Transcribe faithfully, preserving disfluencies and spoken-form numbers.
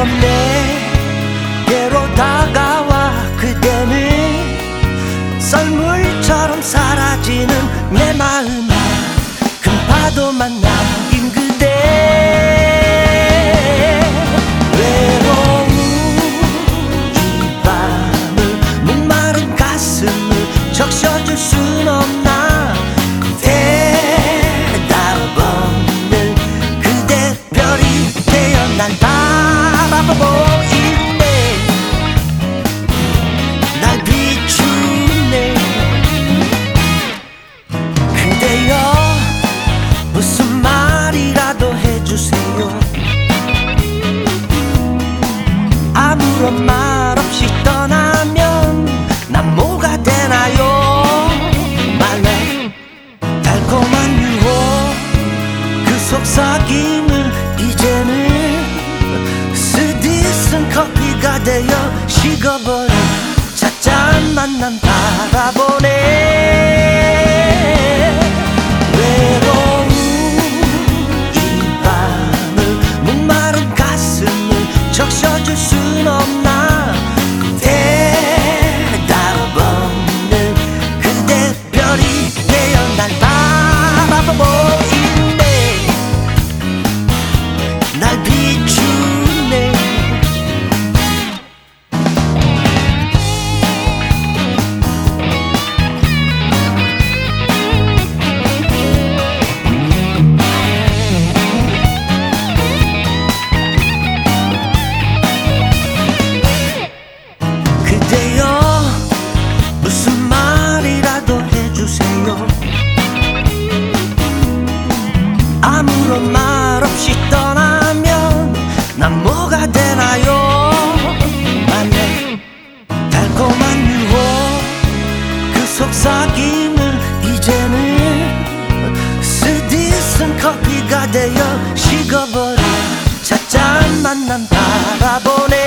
아무런 내게로 다가와 그대는 썰물처럼 사라지는 내 마음에 큰 파도만 남긴 그대. 외로운 이 밤을 목마른 가슴을 적셔줄 순 없나. 대답 없는 그대 별이 되어 날 바라보고 있네. 날 비추네. 그대여 무슨 말이라도 해주세요. 아무런 말 없이 떠나면 난 뭐가 되나요. 말해 달콤한 유혹 그 속삭임을 이제는 쓰디쓴 커피가 되어 식어버린 찻잔만 난 바라보네. 외로운 이 밤을 목마른 가슴을 적셔줄 순 없나. 대답 없는 그대 별이 되어 날 바라보고 있네. 날 비추네. 그대여 무슨 말이라도 해주세요. 아무런 말 없이 떠나면 난 뭐가 되나요. 만약 달콤한 유혹 그 속삭임을 이제는 쓰디쓴 커피가 되어 식어버린 찻잔만 난 바라보네.